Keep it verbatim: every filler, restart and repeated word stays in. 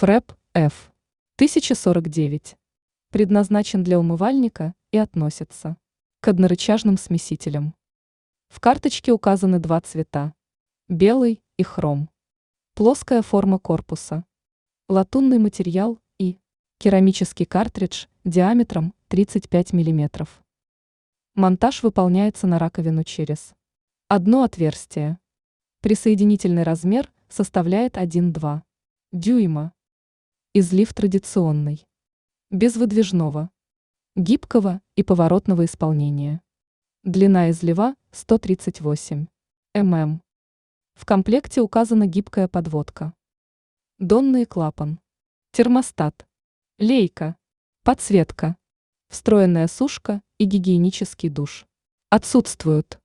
ФРЭП F тысяча сорок девять. Предназначен для умывальника и относится к однорычажным смесителям. В карточке указаны два цвета – белый и хром. Плоская форма корпуса. Латунный материал и керамический картридж диаметром тридцать пять миллиметров. Монтаж выполняется на раковину через одно отверстие. Присоединительный размер составляет один и два дюйма. Излив традиционный. Без выдвижного, гибкого и поворотного исполнения. Длина излива сто тридцать восемь миллиметров. В комплекте указана гибкая подводка. Донный клапан. Термостат. Лейка. Подсветка. Встроенная сушка и гигиенический душ. Отсутствуют.